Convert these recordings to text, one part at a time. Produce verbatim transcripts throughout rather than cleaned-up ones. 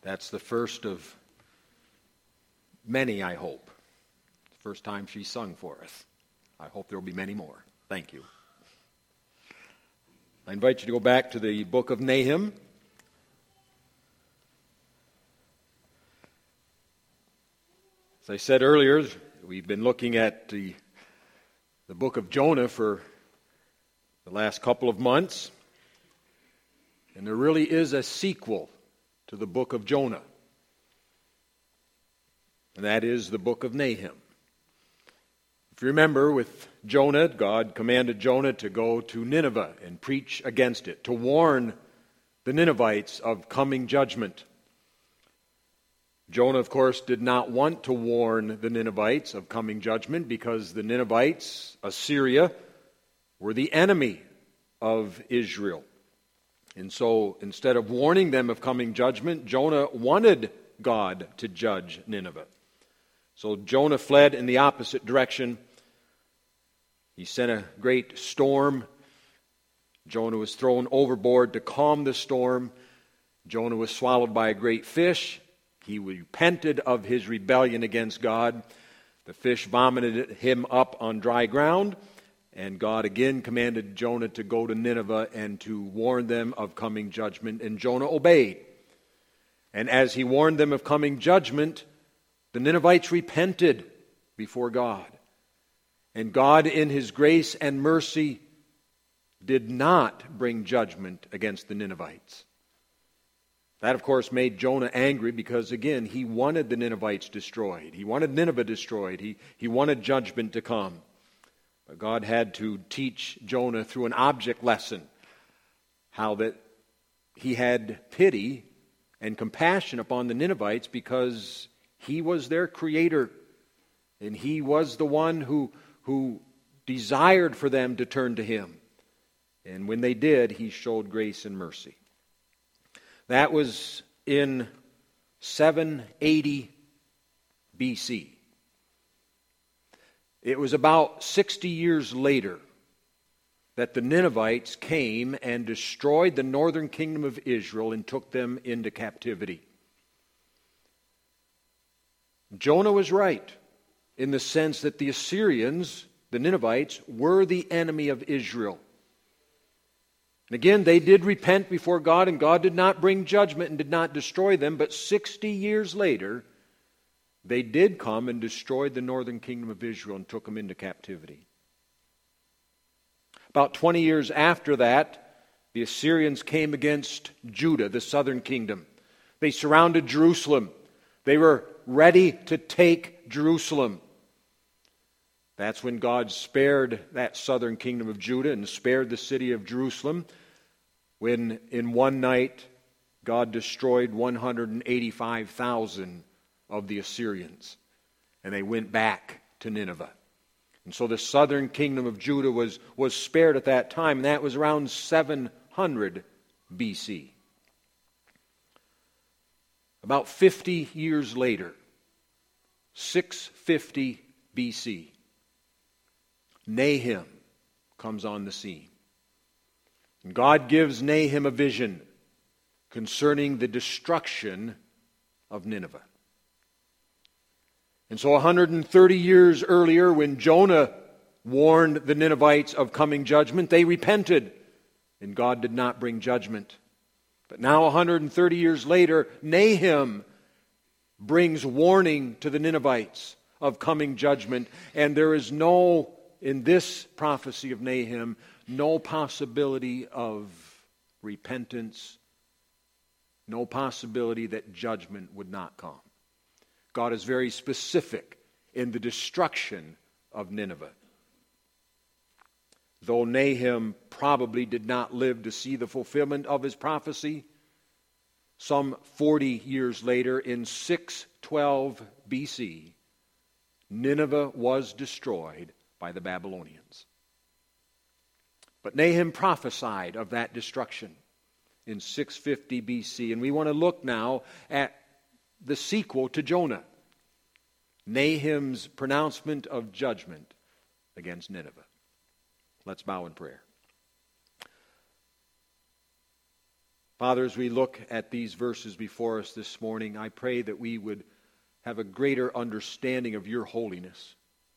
That's the first of many, I hope. The first time she sung for us. I hope there will be many more. Thank you. I invite you to go back to the book of Nahum. As I said earlier, we've been looking at the, the book of Jonah for the last couple of months. And there really is a sequel to the book of Jonah. And that is the book of Nahum. If you remember, with Jonah, God commanded Jonah to go to Nineveh and preach against it, to warn the Ninevites of coming judgment. Jonah, of course, did not want to warn the Ninevites of coming judgment because the Ninevites, Assyria, were the enemy of Israel. And so, instead of warning them of coming judgment, Jonah wanted God to judge Nineveh. So Jonah fled in the opposite direction. He sent a great storm. Jonah was thrown overboard to calm the storm. Jonah was swallowed by a great fish. He repented of his rebellion against God. The fish vomited him up on dry ground. And God again commanded Jonah to go to Nineveh and to warn them of coming judgment. And Jonah obeyed. And as he warned them of coming judgment, the Ninevites repented before God. And God, in His grace and mercy, did not bring judgment against the Ninevites. That, of course, made Jonah angry because, again, he wanted the Ninevites destroyed. He wanted Nineveh destroyed. He, he wanted judgment to come. But God had to teach Jonah through an object lesson how that He had pity and compassion upon the Ninevites because He was their creator. And He was the one who, who desired for them to turn to Him. And when they did, He showed grace and mercy. That was in seven eighty B C. It was about sixty years later that the Ninevites came and destroyed the northern kingdom of Israel and took them into captivity. Jonah was right in the sense that the Assyrians, the Ninevites, were the enemy of Israel. And again, they did repent before God, and God did not bring judgment and did not destroy them, but sixty years later, they did come and destroyed the northern kingdom of Israel and took them into captivity. About twenty years after that, the Assyrians came against Judah, the southern kingdom. They surrounded Jerusalem. They were ready to take Jerusalem. That's when God spared that southern kingdom of Judah and spared the city of Jerusalem, when in one night God destroyed one hundred eighty-five thousand of the Assyrians, and they went back to Nineveh. And so the southern kingdom of Judah was, was spared at that time, and that was around seven hundred B C. About fifty years later, six fifty B C, Nahum comes on the scene. And God gives Nahum a vision concerning the destruction of Nineveh. And so one hundred thirty years earlier, when Jonah warned the Ninevites of coming judgment, they repented, and God did not bring judgment. But now one hundred thirty years later, Nahum brings warning to the Ninevites of coming judgment, and there is no, in this prophecy of Nahum, no possibility of repentance, no possibility that judgment would not come. God is very specific in the destruction of Nineveh. Though Nahum probably did not live to see the fulfillment of his prophecy, some forty years later, in six twelve B C, Nineveh was destroyed by the Babylonians. But Nahum prophesied of that destruction in six fifty B C, and we want to look now at the sequel to Jonah, Nahum's pronouncement of judgment against Nineveh. Let's bow in prayer. Father, as we look at these verses before us this morning, I pray that we would have a greater understanding of your holiness.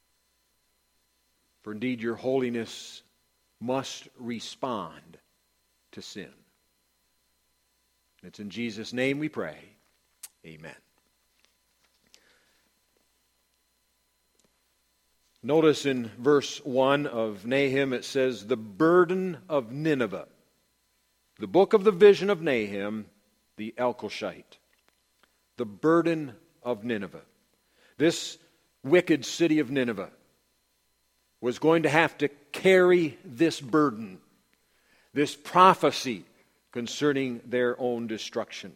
For indeed, your holiness must respond to sin. It's in Jesus' name we pray. Amen. Notice in verse one of Nahum it says, the burden of Nineveh. The book of the vision of Nahum, the Elkoshite. The burden of Nineveh. This wicked city of Nineveh was going to have to carry this burden, this prophecy concerning their own destruction.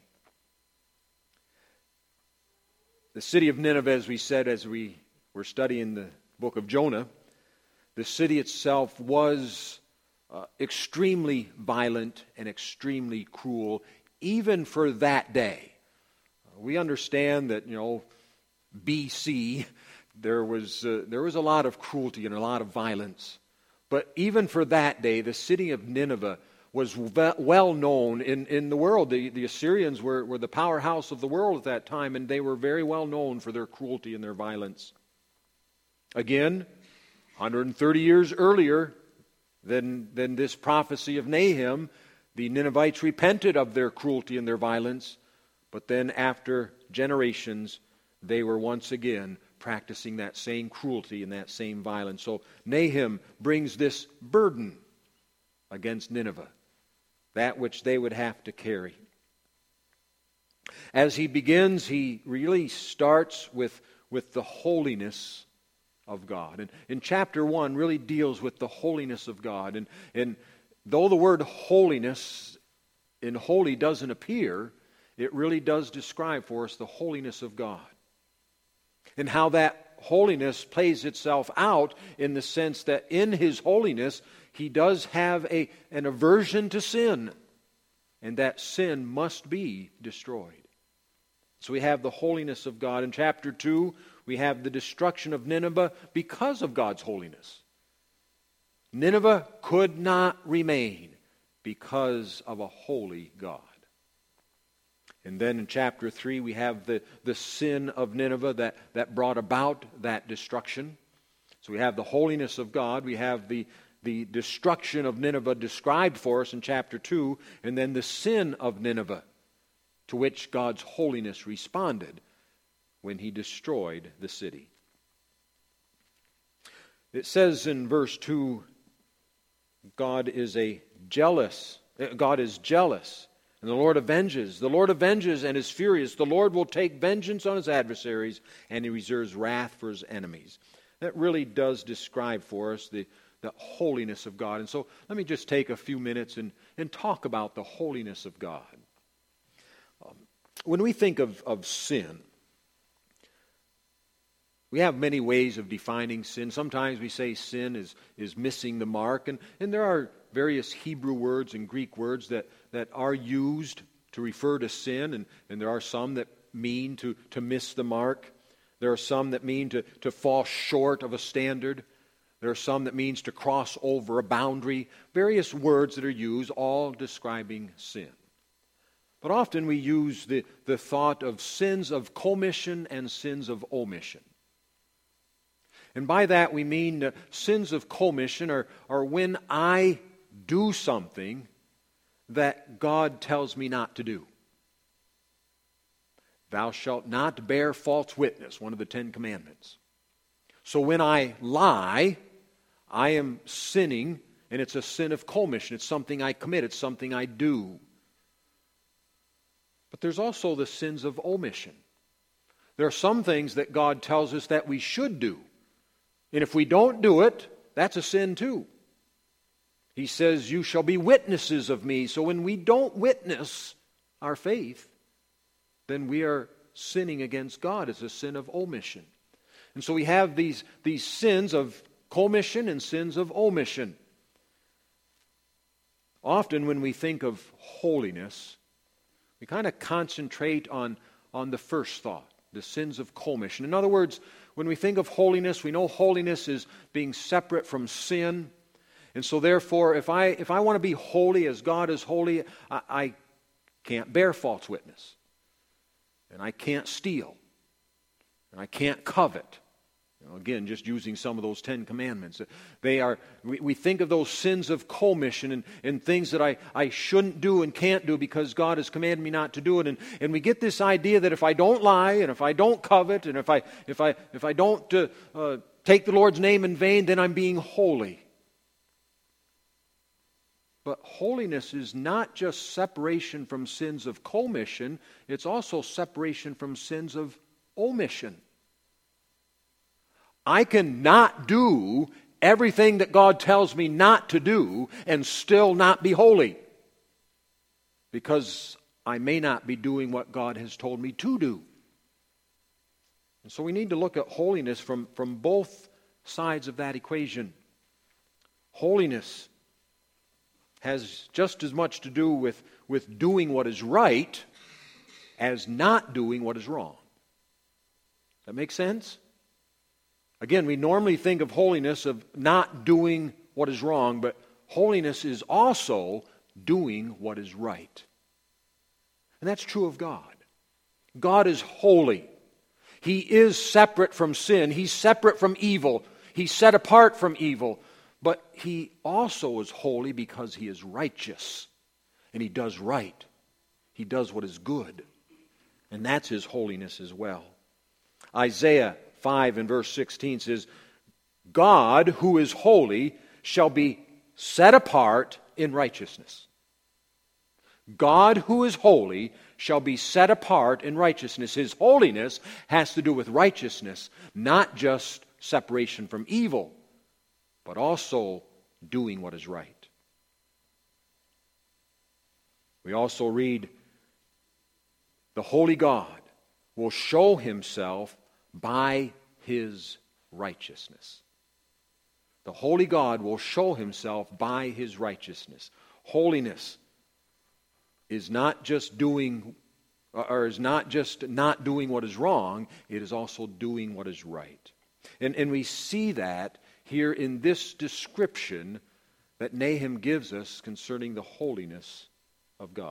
The city of Nineveh, as we said as we were studying the book of Jonah, the city itself was uh, extremely violent and extremely cruel, even for that day. Uh, we understand that, you know, B C, there was uh, there was a lot of cruelty and a lot of violence. But even for that day, the city of Nineveh was well known in, in the world. The, the Assyrians were, were the powerhouse of the world at that time, and they were very well known for their cruelty and their violence. Again, one hundred thirty years earlier than, than this prophecy of Nahum, the Ninevites repented of their cruelty and their violence, but then after generations, they were once again practicing that same cruelty and that same violence. So Nahum brings this burden against Nineveh, that which they would have to carry. As he begins, he really starts with, with the holiness of God. And in chapter one really deals with the holiness of God. And, and though the word holiness in holy doesn't appear, it really does describe for us the holiness of God. And how that holiness plays itself out in the sense that in His holiness, He does have a, an aversion to sin. And that sin must be destroyed. So we have the holiness of God. In chapter two, we have the destruction of Nineveh because of God's holiness. Nineveh could not remain because of a holy God. And then in chapter three, we have the, the sin of Nineveh that, that brought about that destruction. So we have the holiness of God. We have the, the destruction of Nineveh described for us in chapter two. And then the sin of Nineveh, to which God's holiness responded when He destroyed the city. It says in verse two, God is a jealous, God is jealous. And the Lord avenges. The Lord avenges and is furious. The Lord will take vengeance on His adversaries, and He reserves wrath for His enemies. That really does describe for us the, the holiness of God. And so let me just take a few minutes and, and talk about the holiness of God. Um, when we think of, of sin, we have many ways of defining sin. Sometimes we say sin is, is missing the mark, and, and there are various Hebrew words and Greek words that, that are used to refer to sin, and, and there are some that mean to, to miss the mark. There are some that mean to, to fall short of a standard. There are some that means to cross over a boundary. Various words that are used, all describing sin. But often we use the, the thought of sins of commission and sins of omission. And by that we mean uh, sins of commission are, are when I do something that God tells me not to do. Thou shalt not bear false witness, one of the Ten Commandments. So when I lie, I am sinning, and it's a sin of commission. It's something I commit. It's something I do. But there's also the sins of omission. There are some things that God tells us that we should do. And if we don't do it, that's a sin too. He says, you shall be witnesses of me. So when we don't witness our faith, then we are sinning against God. It's a sin of omission. And so we have these, these sins of commission and sins of omission. Often when we think of holiness, we kind of concentrate on, on the first thought, the sins of commission. In other words, when we think of holiness, we know holiness is being separate from sin. And so therefore, if I if I want to be holy as God is holy, I, I can't bear false witness. And I can't steal. And I can't covet. You know, again, just using some of those Ten Commandments. They are, we, we think of those sins of commission and, and things that I, I shouldn't do and can't do because God has commanded me not to do it. And, and we get this idea that if I don't lie and if I don't covet and if I, if I, if I don't uh, uh, take the Lord's name in vain, then I'm being holy. But holiness is not just separation from sins of commission, it's also separation from sins of omission. I can not do everything that God tells me not to do and still not be holy, because I may not be doing what God has told me to do. And so we need to look at holiness from, from both sides of that equation. Holiness has just as much to do with, with doing what is right as not doing what is wrong. That make sense? Again, we normally think of holiness of not doing what is wrong, but holiness is also doing what is right. And that's true of God. God is holy. He is separate from sin. He's separate from evil. He's set apart from evil. But He also is holy because He is righteous. And He does right. He does what is good. And that's His holiness as well. Isaiah five and verse sixteen says, God who is holy shall be set apart in righteousness. God who is holy shall be set apart in righteousness. His holiness has to do with righteousness, not just separation from evil, but also doing what is right. We also read, the holy God will show Himself by His righteousness. The holy God will show Himself by His righteousness. Holiness is not just doing, or is not just not doing what is wrong, it is also doing what is right. And, and we see that here in this description that Nahum gives us concerning the holiness of God.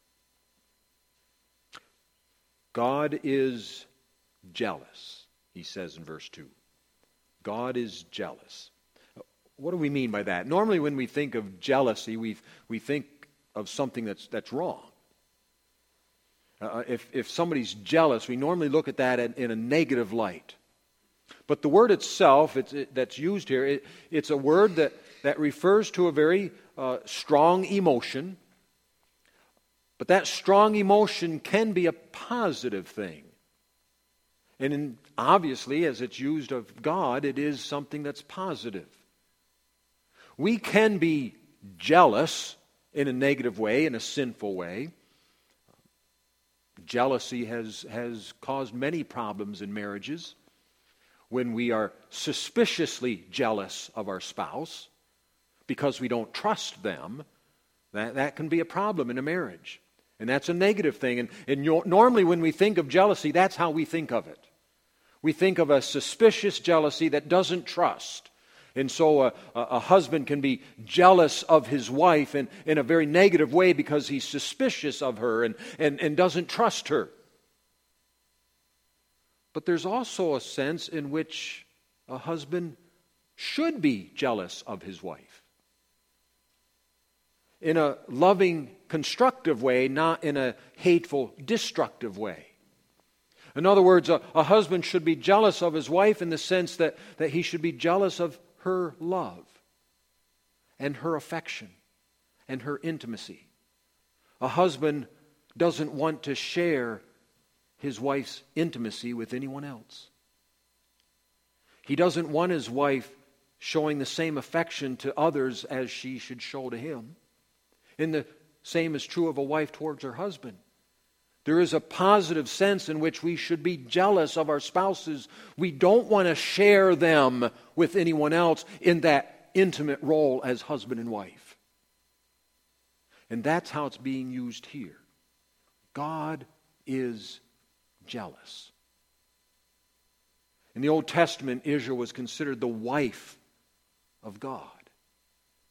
God is jealous, he says in verse two. God is jealous. What do we mean by that? Normally when we think of jealousy, we we think of something that's that's wrong. Uh, if, if somebody's jealous, we normally look at that in, in a negative light. But the word itself it's, it, that's used here, it, it's a word that, that refers to a very uh, strong emotion. But that strong emotion can be a positive thing. And in, obviously, as it's used of God, it is something that's positive. We can be jealous in a negative way, in a sinful way. Jealousy has, has caused many problems in marriages. When we are suspiciously jealous of our spouse because we don't trust them, that, that can be a problem in a marriage. And that's a negative thing. And, and normally when we think of jealousy, that's how we think of it. We think of a suspicious jealousy that doesn't trust. And so a, a husband can be jealous of his wife in, in a very negative way because he's suspicious of her and, and, and doesn't trust her. But there's also a sense in which a husband should be jealous of his wife. In a loving, constructive way, not in a hateful, destructive way. In other words, a, a husband should be jealous of his wife in the sense that, that he should be jealous of her love and her affection and her intimacy. A husband doesn't want to share his wife's intimacy with anyone else. He doesn't want his wife showing the same affection to others as she should show to him. And the same is true of a wife towards her husband. There is a positive sense in which we should be jealous of our spouses. We don't want to share them with anyone else in that intimate role as husband and wife. And that's how it's being used here. God is jealous. In the Old Testament, Israel was considered the wife of God.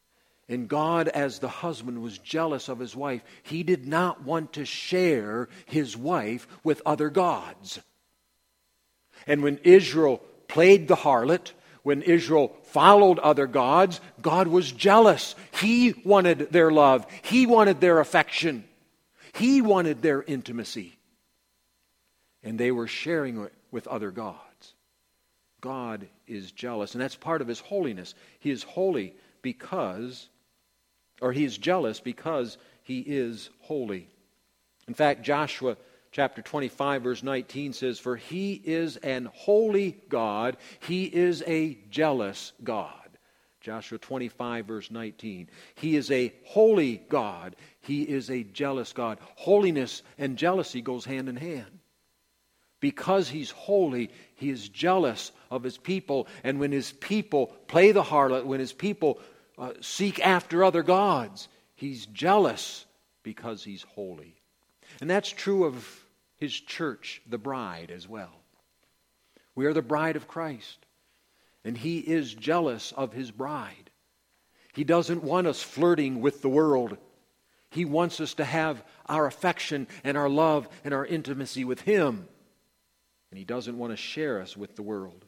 And God, as the husband, was jealous of his wife. He did not want to share his wife with other gods. And when Israel played the harlot, when Israel followed other gods, God was jealous. He wanted their love. He wanted their affection. He wanted their intimacy. And they were sharing it with other gods. God is jealous, and that's part of his holiness. He is holy because, or he is jealous because he is holy. In fact, Joshua chapter twenty-five, verse nineteen says, "For he is an holy God, he is a jealous God." Joshua twenty-five, verse nineteen. He is a holy God, he is a jealous God. Holiness and jealousy goes hand in hand. Because he's holy, he is jealous of his people. And when his people play the harlot, when his people uh, seek after other gods, he's jealous because he's holy. And that's true of his church, the bride, as well. We are the bride of Christ. And he is jealous of his bride. He doesn't want us flirting with the world. He wants us to have our affection and our love and our intimacy with him. And he doesn't want to share us with the world.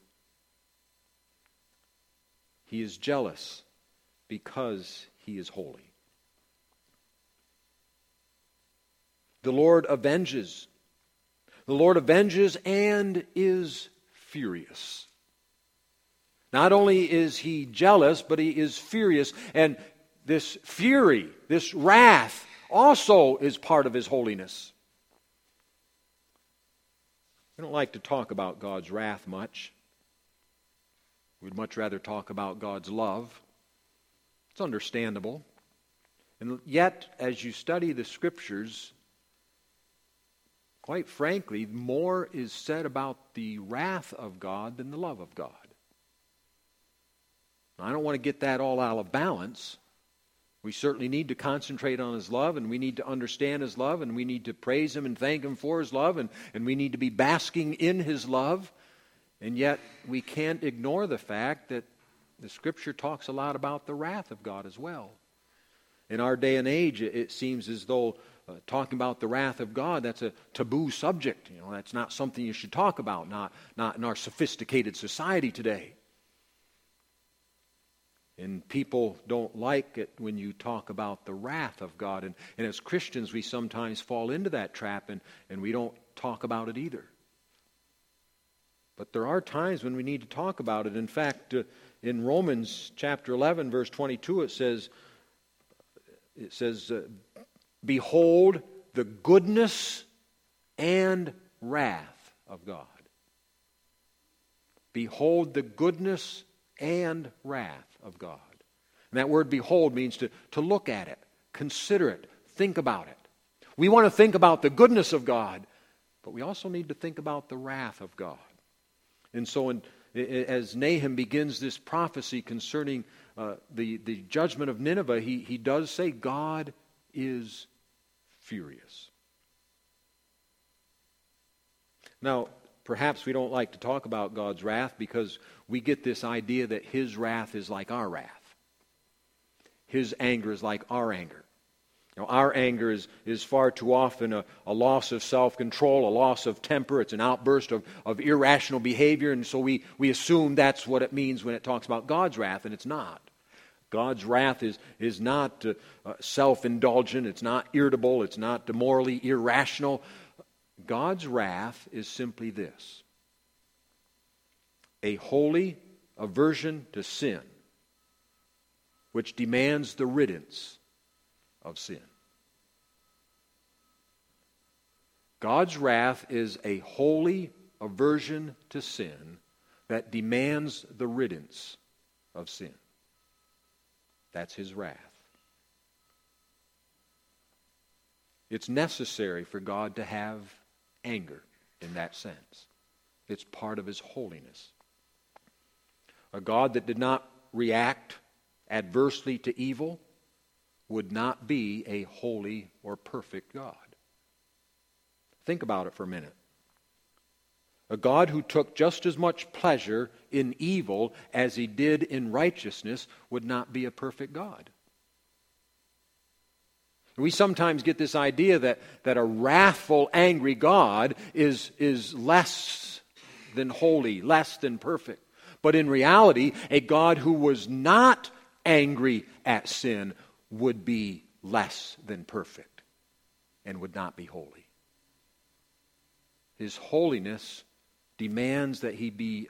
He is jealous because he is holy. The Lord avenges. The Lord avenges and is furious. Not only is he jealous, but he is furious. And this fury, this wrath, also is part of his holiness. We don't like to talk about God's wrath much. We'd much rather talk about God's love. It's understandable. And yet, as you study the Scriptures, quite frankly, more is said about the wrath of God than the love of God. I don't want to get that all out of balance. We certainly need to concentrate on his love, and we need to understand his love, and we need to praise him and thank him for his love, and, and we need to be basking in his love. And yet we can't ignore the fact that the Scripture talks a lot about the wrath of God as well. In our day and age, it seems as though uh, talking about the wrath of God, that's a taboo subject. You know, that's not something you should talk about, not, not in our sophisticated society today. And people don't like it when you talk about the wrath of God. And, and as Christians, we sometimes fall into that trap, and, and we don't talk about it either. But there are times when we need to talk about it. In fact, uh, in Romans chapter eleven, verse twenty-two, it says, it says, uh, "Behold the goodness and wrath of God." Behold the goodness and wrath of God. And that word behold means to, to look at it, consider it, think about it. We want to think about the goodness of God, but we also need to think about the wrath of God. And so in, as Nahum begins this prophecy concerning uh, the, the judgment of Nineveh, he, he does say God is furious. Now, perhaps we don't like to talk about God's wrath because we get this idea that his wrath is like our wrath. His anger is like our anger. You know, our anger is, is far too often a, a loss of self-control, a loss of temper. It's an outburst of, of irrational behavior, and so we, we assume that's what it means when it talks about God's wrath, and it's not. God's wrath is, is not uh, uh, self-indulgent. It's not irritable. It's not morally irrational. God's wrath is simply this: a holy aversion to sin, which demands the riddance of sin. God's wrath is a holy aversion to sin that demands the riddance of sin. That's his wrath. It's necessary for God to have anger in that sense. It's part of his holiness. A God that did not react adversely to evil would not be a holy or perfect God. Think about it for a minute. A God who took just as much pleasure in evil as he did in righteousness would not be a perfect God. We sometimes get this idea that, that a wrathful, angry God is, is less than holy, less than perfect. But in reality, a God who was not angry at sin would be less than perfect and would not be holy. His holiness demands that he be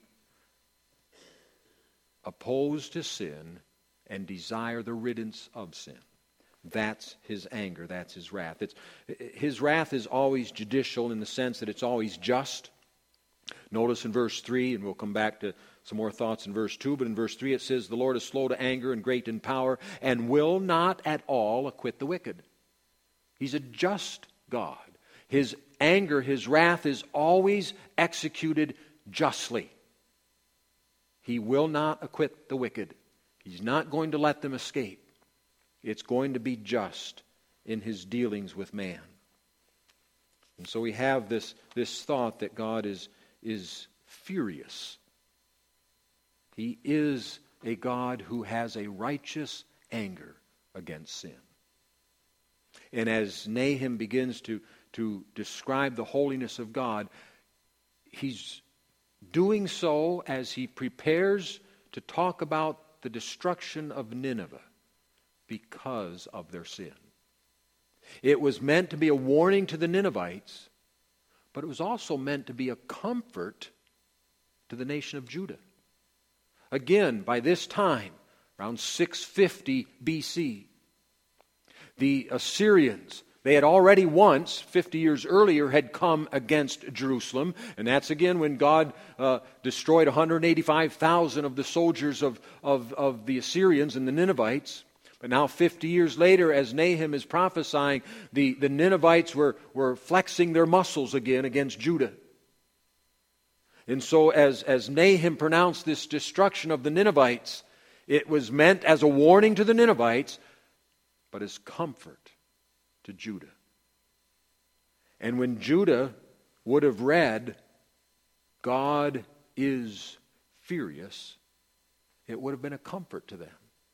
opposed to sin and desire the riddance of sin. That's his anger. That's his wrath. It's, his wrath is always judicial in the sense that it's always just. Notice in verse three, and we'll come back to some more thoughts in verse two, but in verse three it says, "The Lord is slow to anger and great in power, and will not at all acquit the wicked." He's a just God. His anger, his wrath is always executed justly. He will not acquit the wicked. He's not going to let them escape. It's going to be just in his dealings with man. And so we have this, this thought that God is, is furious. He is a God who has a righteous anger against sin. And as Nahum begins to, to describe the holiness of God, he's doing so as he prepares to talk about the destruction of Nineveh because of their sin. It was meant to be a warning to the Ninevites, but it was also meant to be a comfort to the nation of Judah. Again, by this time, around six fifty B C, the Assyrians, they had already once, fifty years earlier, had come against Jerusalem. And that's again when God uh, destroyed one hundred eighty-five thousand of the soldiers of, of, of the Assyrians and the Ninevites. But now fifty years later, as Nahum is prophesying, the, the Ninevites were, were flexing their muscles again against Judah. And so as, as Nahum pronounced this destruction of the Ninevites, it was meant as a warning to the Ninevites, but as comfort to Judah. And when Judah would have read, "God is furious," it would have been a comfort to them.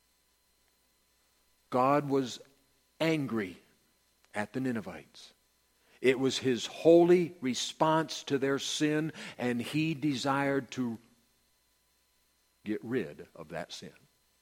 God was angry at the Ninevites. It was his holy response to their sin, and he desired to get rid of that sin.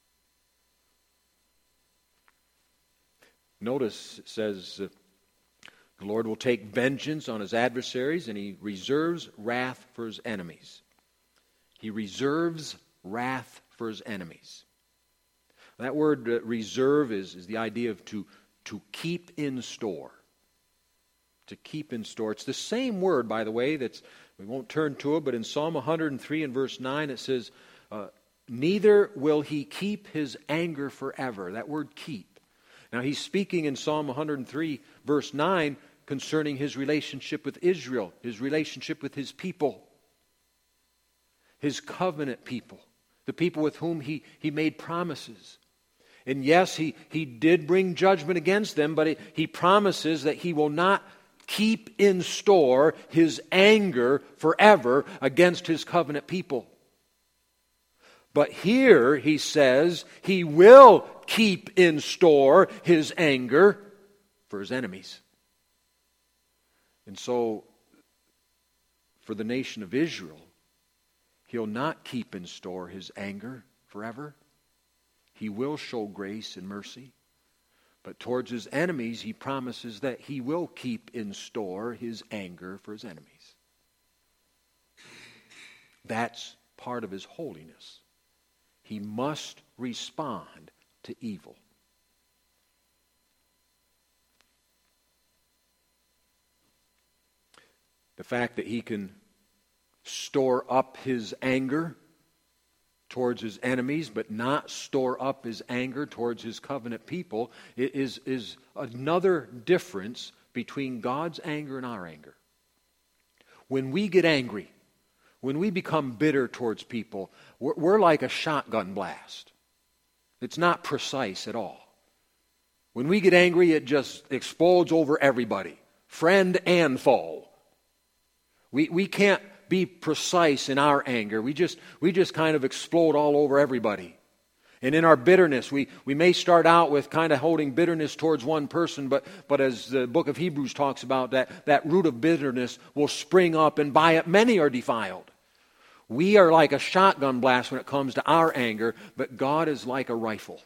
Notice it says, uh, the Lord will take vengeance on his adversaries, and he reserves wrath for his enemies. He reserves wrath for his enemies. That word uh, reserve is, is the idea of to, to keep in store. To keep in store. It's the same word, by the way, that's, we won't turn to it, but in Psalm one hundred three and verse nine it says, uh, "Neither will he keep his anger forever." That word keep. Now he's speaking in Psalm one hundred three verse nine concerning his relationship with Israel, his relationship with his people, his covenant people, the people with whom he, he made promises. And yes, he, he did bring judgment against them, but he, he promises that he will not keep in store his anger forever against his covenant people. But here he says he will keep in store his anger for his enemies. And so, for the nation of Israel, he'll not keep in store his anger forever. He will show grace and mercy. But towards his enemies, he promises that he will keep in store his anger for his enemies. That's part of his holiness. He must respond to evil. The fact that he can store up his anger towards his enemies, but not store up his anger towards his covenant people, is, is another difference between God's anger and our anger. When we get angry, when we become bitter towards people, we're, we're like a shotgun blast. It's not precise at all. When we get angry, it just explodes over everybody, friend and foe. We, we can't be precise in our anger. We just we just kind of explode all over everybody. And in our bitterness, we, we may start out with kind of holding bitterness towards one person, but, but as the book of Hebrews talks about, that, that root of bitterness will spring up, and by it many are defiled. We are like a shotgun blast when it comes to our anger, but God is like a rifle.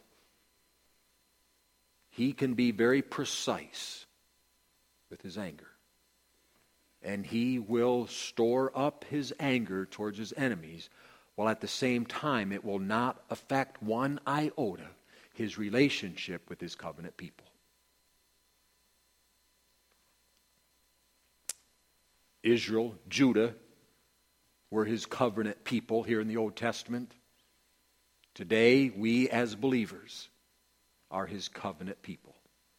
He can be very precise with his anger. And he will store up his anger towards his enemies, while at the same time it will not affect one iota his relationship with his covenant people. Israel, Judah, were his covenant people here in the Old Testament. Today, we as believers are his covenant people.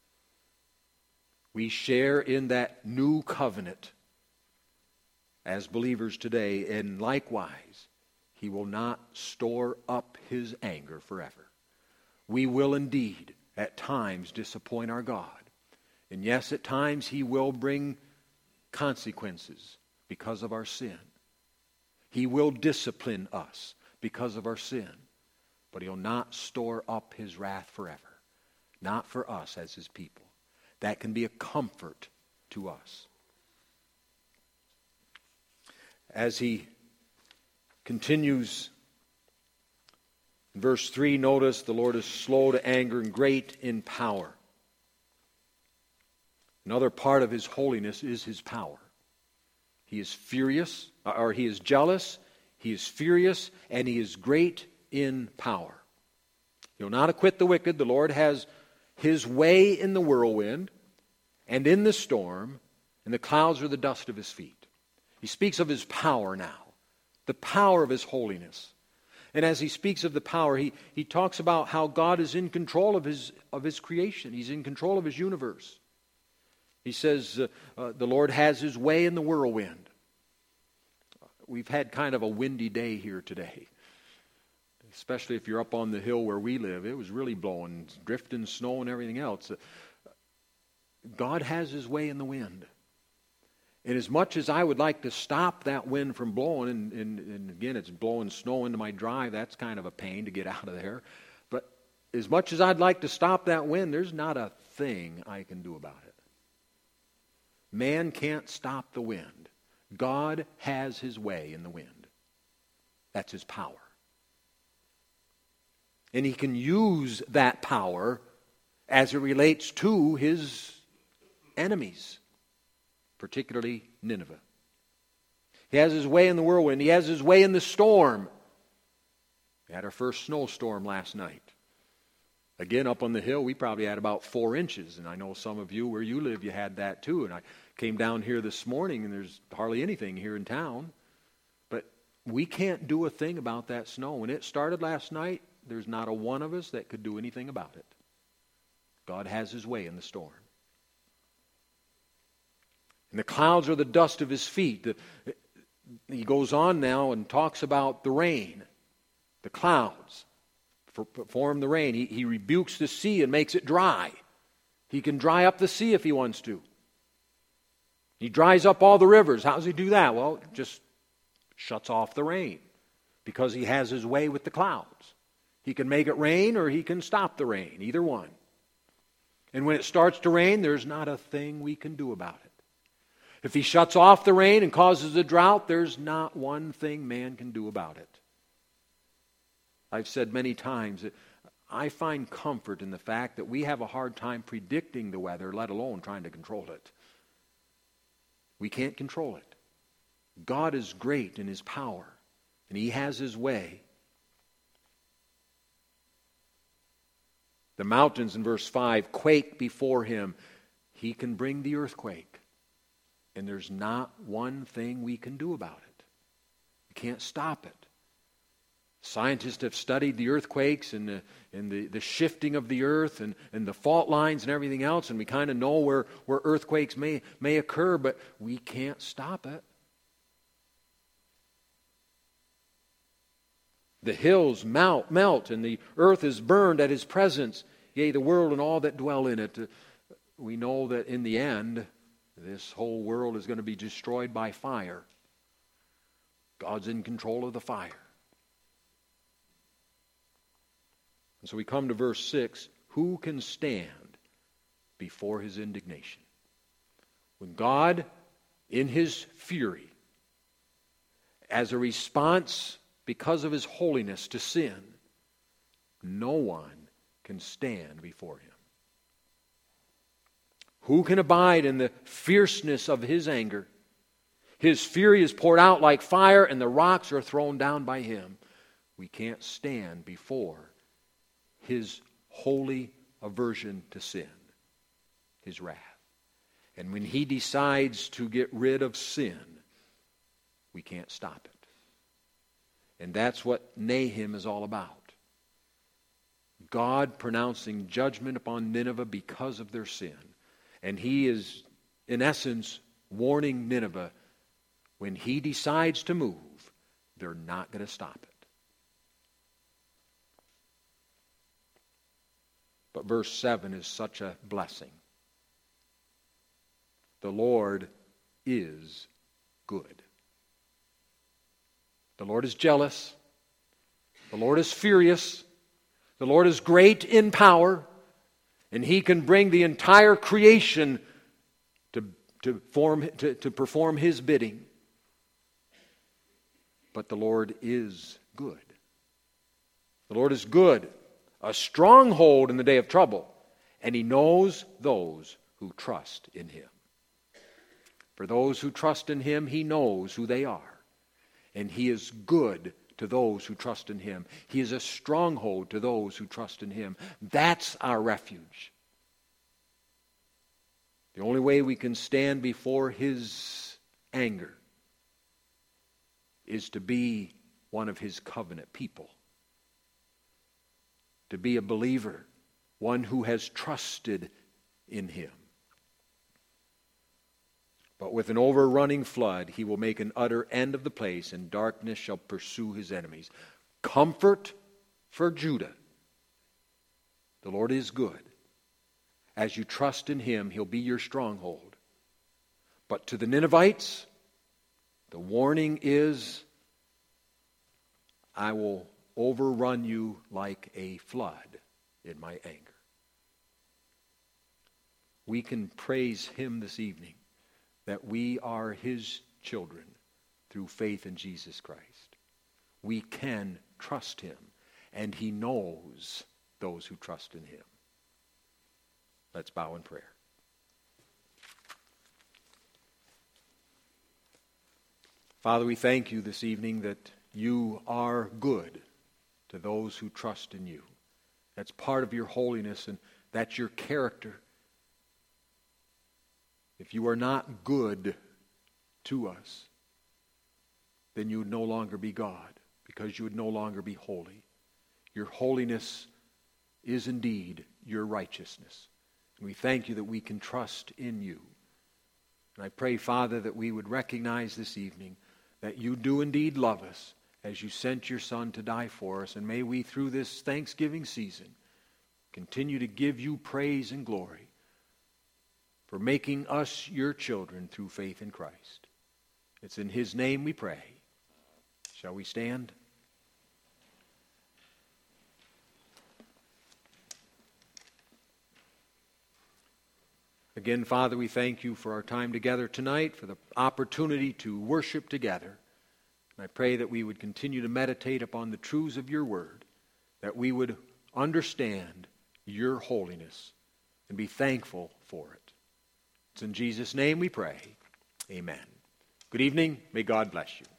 We share in that new covenant as believers today, and likewise, he will not store up his anger forever. We will indeed at times disappoint our God. And yes, at times he will bring consequences because of our sin. He will discipline us because of our sin. But he'll not store up his wrath forever. Not for us as his people. That can be a comfort to us. As he continues in verse three, notice the Lord is slow to anger and great in power. Another part of his holiness is his power. He is furious, or he is jealous, he is furious, and he is great in power. He'll not acquit the wicked. The Lord has his way in the whirlwind and in the storm, and the clouds are the dust of his feet. He speaks of his power now. The power of his holiness. And as he speaks of the power, he, he talks about how God is in control of his, of his creation. He's in control of his universe. He says uh, uh, the Lord has his way in the whirlwind. We've had kind of a windy day here today. Especially if you're up on the hill where we live. It was really blowing, drifting, snow and everything else. God has his way in the wind. And as much as I would like to stop that wind from blowing, and, and, and again, it's blowing snow into my drive, that's kind of a pain to get out of there. But as much as I'd like to stop that wind, there's not a thing I can do about it. Man can't stop the wind. God has his way in the wind. That's his power. And he can use that power as it relates to his enemies. Particularly Nineveh. He has his way in the whirlwind. He has his way in the storm. We had our first snowstorm last night. Again, up on the hill, we probably had about four inches. And I know some of you, where you live, you had that too. And I came down here this morning, and there's hardly anything here in town. But we can't do a thing about that snow. When it started last night, there's not a one of us that could do anything about it. God has his way in the storm. And the clouds are the dust of his feet. He goes on now and talks about the rain. The clouds form the rain. He, he rebukes the sea and makes it dry. He can dry up the sea if he wants to. He dries up all the rivers. How does he do that? Well, just shuts off the rain. Because he has his way with the clouds. He can make it rain or he can stop the rain. Either one. And when it starts to rain, there's not a thing we can do about it. If he shuts off the rain and causes a drought, there's not one thing man can do about it. I've said many times that I find comfort in the fact that we have a hard time predicting the weather, let alone trying to control it. We can't control it. God is great in his power, and he has his way. The mountains in verse five quake before him. He can bring the earthquake. And there's not one thing we can do about it. We can't stop it. Scientists have studied the earthquakes and the, and the, the shifting of the earth and, and the fault lines and everything else, and we kind of know where, where earthquakes may, may occur, but we can't stop it. The hills melt, melt, and the earth is burned at his presence, yea, the world and all that dwell in it. We know that in the end, this whole world is going to be destroyed by fire. God's in control of the fire. And so we come to verse six. Who can stand before his indignation? When God, in his fury, as a response because of his holiness to sin, no one can stand before him. Who can abide in the fierceness of his anger? His fury is poured out like fire, and the rocks are thrown down by him. We can't stand before his holy aversion to sin, his wrath. And when he decides to get rid of sin, we can't stop it. And that's what Nahum is all about. God pronouncing judgment upon Nineveh because of their sin. And he is, in essence, warning Nineveh, when he decides to move, they're not going to stop it. But verse seven is such a blessing. The Lord is good. The Lord is jealous. The Lord is furious. The Lord is great in power. And he can bring the entire creation to, to, form, to, to perform his bidding. But the Lord is good. The Lord is good, a stronghold in the day of trouble, and he knows those who trust in him. For those who trust in him, he knows who they are. And he is good to those who trust in him. He is a stronghold to those who trust in him. That's our refuge. The only way we can stand before his anger is to be one of his covenant people. To be a believer, one who has trusted in him. But with an overrunning flood, he will make an utter end of the place, and darkness shall pursue his enemies. Comfort for Judah. The Lord is good. As you trust in him, he'll be your stronghold. But to the Ninevites, the warning is, I will overrun you like a flood in my anger. We can praise him this evening that we are his children through faith in Jesus Christ. We can trust him, and he knows those who trust in him. Let's bow in prayer. Father, we thank you this evening that you are good to those who trust in you. That's part of your holiness, and that's your character. If you are not good to us, then you would no longer be God, because you would no longer be holy. Your holiness is indeed your righteousness. And we thank you that we can trust in you. And I pray, Father, that we would recognize this evening that you do indeed love us as you sent your Son to die for us. And may we, through this Thanksgiving season, continue to give you praise and glory for making us your children through faith in Christ. It's in his name we pray. Shall we stand? Again, Father, we thank you for our time together tonight, for the opportunity to worship together. And I pray that we would continue to meditate upon the truths of your word, that we would understand your holiness and be thankful for it. It's in Jesus' name we pray. Amen. Good evening. May God bless you.